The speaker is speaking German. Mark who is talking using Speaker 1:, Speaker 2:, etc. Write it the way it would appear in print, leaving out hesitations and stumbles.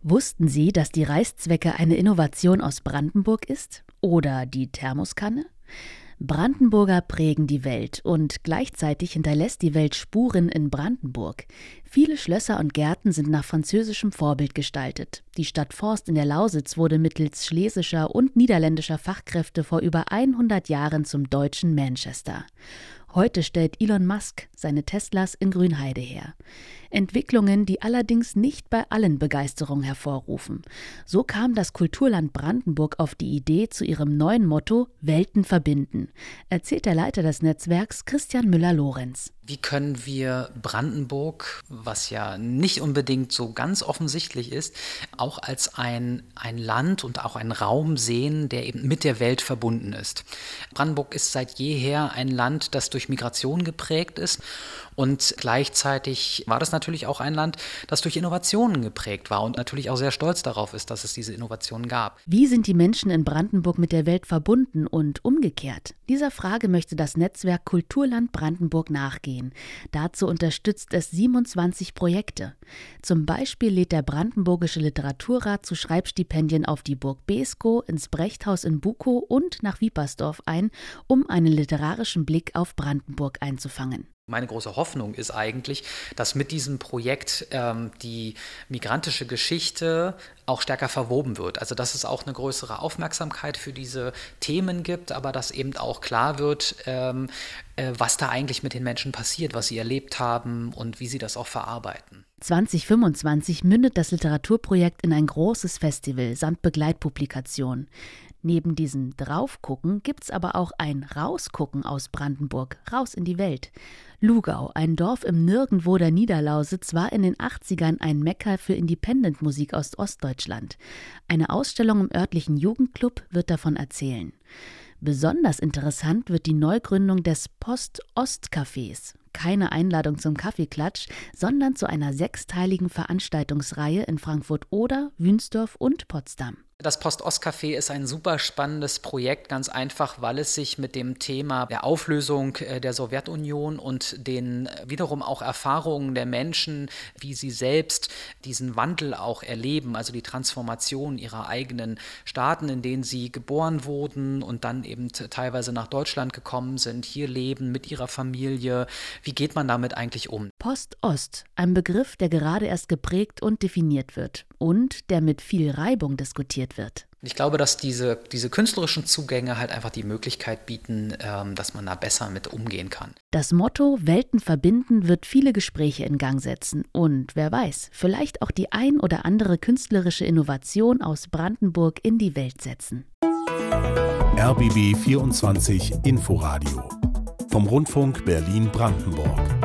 Speaker 1: Wussten Sie, dass die Reißzwecke eine Innovation aus Brandenburg ist? Oder die Thermoskanne? Brandenburger prägen die Welt und gleichzeitig hinterlässt die Welt Spuren in Brandenburg. Viele Schlösser und Gärten sind nach französischem Vorbild gestaltet. Die Stadt Forst in der Lausitz wurde mittels schlesischer und niederländischer Fachkräfte vor über 100 Jahren zum deutschen Manchester. Heute stellt Elon Musk seine Teslas in Grünheide her. Entwicklungen, die allerdings nicht bei allen Begeisterung hervorrufen. So kam das Kulturland Brandenburg auf die Idee zu ihrem neuen Motto Welten verbinden, erzählt der Leiter des Netzwerks Christian Müller-Lorenz.
Speaker 2: Wie können wir Brandenburg, was ja nicht unbedingt so ganz offensichtlich ist, auch als ein Land und auch einen Raum sehen, der eben mit der Welt verbunden ist. Brandenburg ist seit jeher ein Land, das durch Migration geprägt ist, und gleichzeitig war das natürlich auch ein Land, das durch Innovationen geprägt war und natürlich auch sehr stolz darauf ist, dass es diese Innovationen gab.
Speaker 1: Wie sind die Menschen in Brandenburg mit der Welt verbunden und umgekehrt? Dieser Frage möchte das Netzwerk Kulturland Brandenburg nachgehen. Dazu unterstützt es 27 Projekte. Zum Beispiel lädt der Brandenburgische Literaturrat zu Schreibstipendien auf die Burg Beeskow, ins Brechthaus in Bukow und nach Wiepersdorf ein, um einen literarischen Blick auf Brandenburg einzufangen.
Speaker 2: Meine große Hoffnung ist eigentlich, dass mit diesem Projekt die migrantische Geschichte auch stärker verwoben wird. Also dass es auch eine größere Aufmerksamkeit für diese Themen gibt, aber dass eben auch klar wird, was da eigentlich mit den Menschen passiert, was sie erlebt haben und wie sie das auch verarbeiten.
Speaker 1: 2025 mündet das Literaturprojekt in ein großes Festival samt Begleitpublikation. Neben diesem Draufgucken gibt's aber auch ein Rausgucken aus Brandenburg, raus in die Welt. Lugau, ein Dorf im Nirgendwo der Niederlausitz, war in den 80ern ein Mekka für Independent-Musik aus Ostdeutschland. Eine Ausstellung im örtlichen Jugendclub wird davon erzählen. Besonders interessant wird die Neugründung des Post-Ost-Cafés. Keine Einladung zum Kaffeeklatsch, sondern zu einer 6-teiligen Veranstaltungsreihe in Frankfurt-Oder, Wünsdorf und Potsdam.
Speaker 2: Das Post-Ost-Café ist ein super spannendes Projekt, ganz einfach, weil es sich mit dem Thema der Auflösung der Sowjetunion und den wiederum auch Erfahrungen der Menschen, wie sie selbst diesen Wandel auch erleben, also die Transformation ihrer eigenen Staaten, in denen sie geboren wurden und dann eben teilweise nach Deutschland gekommen sind, hier leben mit ihrer Familie. Wie geht man damit eigentlich um?
Speaker 1: Post-Ost, ein Begriff, der gerade erst geprägt und definiert wird und der mit viel Reibung diskutiert wird.
Speaker 2: Ich glaube, dass diese künstlerischen Zugänge halt einfach die Möglichkeit bieten, dass man da besser mit umgehen kann.
Speaker 1: Das Motto Welten verbinden wird viele Gespräche in Gang setzen und wer weiß, vielleicht auch die ein oder andere künstlerische Innovation aus Brandenburg in die Welt setzen.
Speaker 3: RBB 24 Inforadio vom Rundfunk Berlin-Brandenburg.